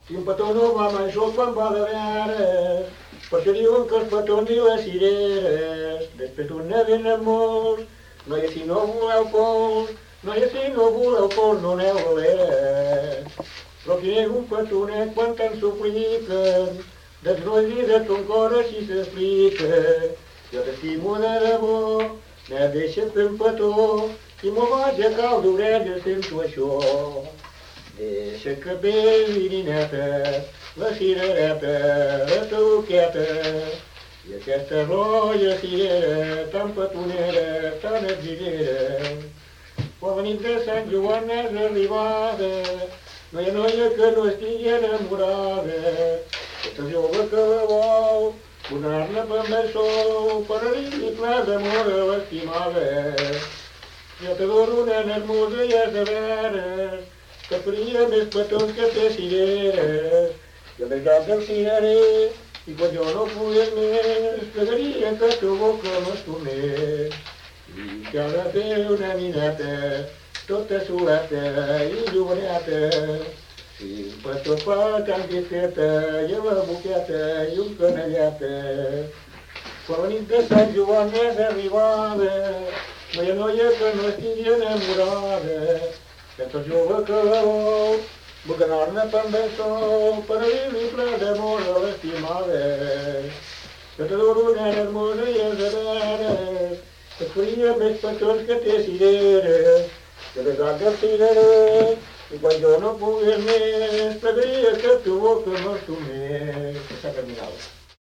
Si un petó no va mai sol quan va de veres, perquè diuen que els petons i les cireres, després d'un venen molts, noia si no voleu pols, noia si no voleu pols, no aneu a l'era. Però qui és un petonet quan tant supliquen, dels nois i de ton cor així s'explica. Jo t'estimo de debò, me deixa fer un petó, i me'l vaig a cau d'orelles fent-ho això. Deixa que belli, nineta, la cirereta, la toqueta, i aquesta roia cirera, tan petonera, tan exigera. Quan la nit de Sant Joan és arribada, no hi ha noia que no estigui enamorada. Aquesta jove que la vol, donar-ne per més sol, per a dir-li ple d'amor a l'estimada. Jo t'adoro, nena hermosa, i és de veres, que faria més petons que té cireres. Jo més gran del cirerer, i quan jo no pogués més, pregaria que tu boca m'estornés. I que ha de fer una nineta, tota soleta i joveneta, si un petó fa tan discreta, i a la boqueta i un canelleta. Quan la nit de Sant Joan és arribada, no hi ha noia que no estigui enamorada. Aquesta jove que la vol, vull anar-ne per ben sol, per a dir-li ple d'amor a l'estimada. Que t'adoro, nena hermosa, i és de veres, que et faria més petons que té cireres. Que besat del cirerer, i quan jo no pogués més, pregaria que tu boca m'estomés. Està terminada.